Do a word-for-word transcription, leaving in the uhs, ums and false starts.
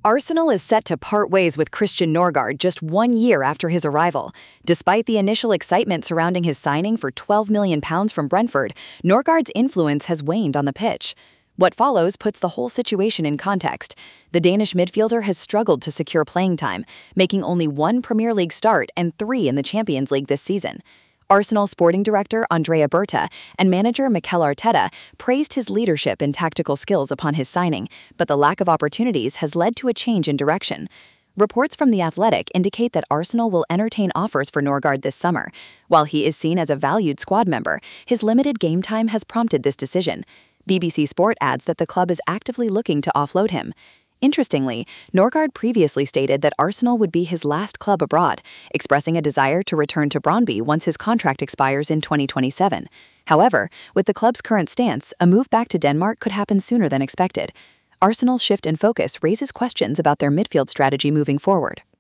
Arsenal is set to part ways with Christian Norgard just one year after his arrival. Despite the initial excitement surrounding his signing for twelve million pounds from Brentford, Norgard's influence has waned on the pitch. What follows puts the whole situation in context. The Danish midfielder has struggled to secure playing time, making only one Premier League start and three in the Champions League this season. Arsenal sporting director Andrea Berta and manager Mikel Arteta praised his leadership and tactical skills upon his signing, but the lack of opportunities has led to a change in direction. Reports from The Athletic indicate that Arsenal will entertain offers for Norgard this summer. While he is seen as a valued squad member, his limited game time has prompted this decision. B B C Sport adds that the club is actively looking to offload him. Interestingly, Norgard previously stated that Arsenal would be his last club abroad, expressing a desire to return to Brøndby once his contract expires in twenty twenty-seven. However, with the club's current stance, a move back to Denmark could happen sooner than expected. Arsenal's shift in focus raises questions about their midfield strategy moving forward.